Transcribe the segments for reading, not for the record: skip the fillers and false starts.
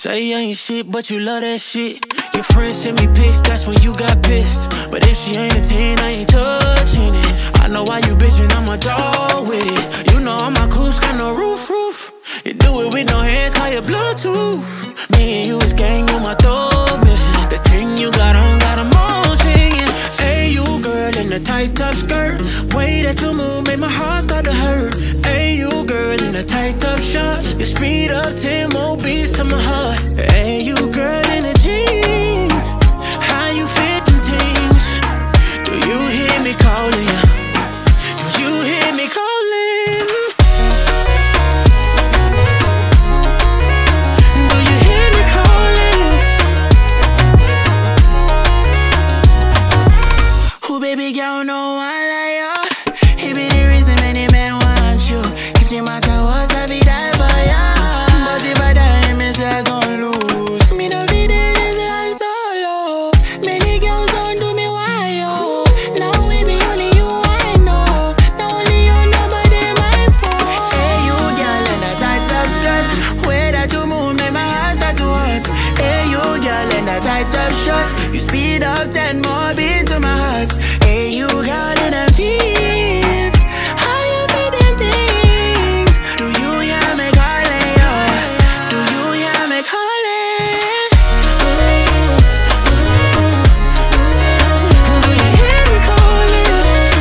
Say you ain't shit, but you love that shit. Your friends send me pics, that's when you got pissed. But if she ain't a 10, I ain't touching it. I know why you bitchin', I'm a dog with it. You know I'm a coos, got no roof. You do it with no hands, call it Bluetooth. Me and you is gang, you my dog missus. The thing you got on, got 'em all singing. Hey, you girl in the tight top skirt. Way that you move made my heart start to hurt. Hey, you girl in the tight top shorts. You speed up 10 more beats to my heart. Hey, you girl in the jeans. How you fit them things? Do you hear me calling you? Do you hear me calling? Do you hear me calling? Who baby girl know I like you? He be the reason many men want you. If you matter what's I be die for ya. But if I die, me say I gon' lose. Me no be there this life solo. Many girls don't do me why yo. Now we be only you I know. Now only you know but they my fault. Hey you girl in a tight top skirt. Way that you move make my heart start to hurt. Hey you girl in a tight top shorts. You speed up 10 more beats to my heart. Hey you girl in a jeans. How you fit them things? Do you hear me calling yo? Do you hear me calling? Do you hear me calling?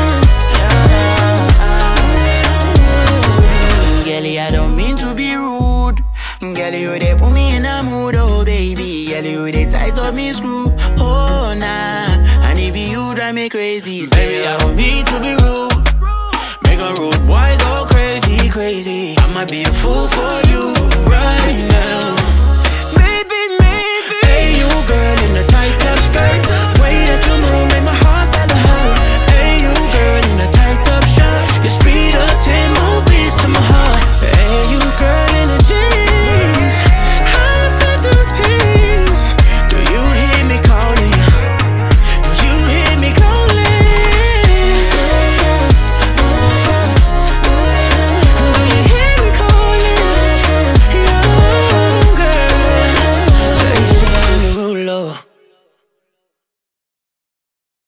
Girlie, I don't mean to be rude. Girlie, you they put me in a mood, oh baby. Girlie, you they tight up me screw. Oh nah, and if you drive me crazy, baby, I don't mean to be rude. Make a rude boy go crazy. I might be a fool for you right now.